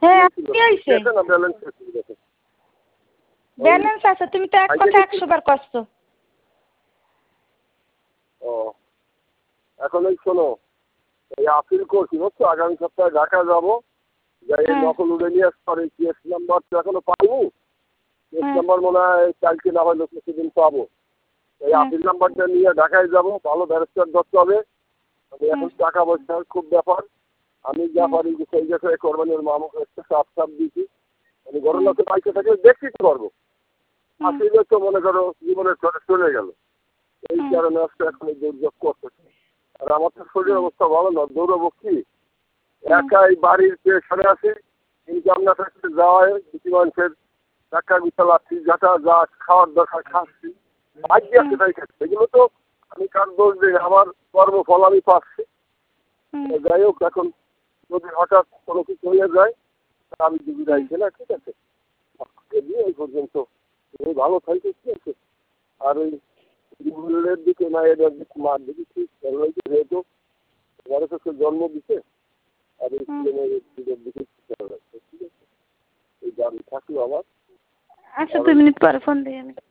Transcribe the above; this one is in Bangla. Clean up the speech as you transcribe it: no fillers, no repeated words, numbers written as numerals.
হ্যাঁ কি হইছে দেখেন না ব্যালেন্স আছে দেখেন ব্যালেন্স আছে তুমি তো এক কথা 100 বার কষ্ট ও এখন এই শোনো এই আপিল করছি বুঝছো আগামী সপ্তাহে ঢাকা যাবো যাই নকল উড়ে নিয়ে আসতে পারি কেস নাম্বার তো এখনো পাইনি কেস নাম্বার মনে হয় কালকে না হলে কিছুদিন পাবো এই আপিল নাম্বারটা নিয়ে ঢাকায় যাবো ভালো ব্যারিস্টার ধরতে হবে আমি এখন টাকা পয়সার খুব ব্যাপার আমি যা পারি সেই জায়গায় কোরবানির মামুকে একটা চাপ দিয়েছি আমি ঘরের লোকে বাইকে থেকে দেখতে পারবো আসলে তো মনে করো জীবনের চলে গেল এই কারণে আজকে এখন এই দুর্যোগ করতেছে আর আমার তো শরীরের অবস্থা ভালো না দৌড়াবো কি একাই বাড়ির পেছনে আছে ইনকাম না থাকতে যাওয়ায় কিছু মানুষের টাকা গুছালাচ্ছি যাটা যা খাওয়ার দরকার খাচ্ছি ভাগ্য আছে তাই খাচ্ছি এগুলো তো আমি কার দোষ দিই আমার কর্মফল আমি পাচ্ছি যাই হোক এখন যদি হঠাৎ কোনো কিছু হয়ে যায় আমি দিবি যাইছে না ঠিক আছে দিয়ে এই পর্যন্ত ভালো থাকছে ঠিক আছে আর ওই মূল্যের দিকে না এদের দিকে মার দিকে ঠিক যেহেতু ঘরে তো জন্ম দিচ্ছে আর এই দিকে ঠিক আছে এই গাড়ি থাকলো আমার আচ্ছা 2 মিনিট পরে ফোন দিই আমি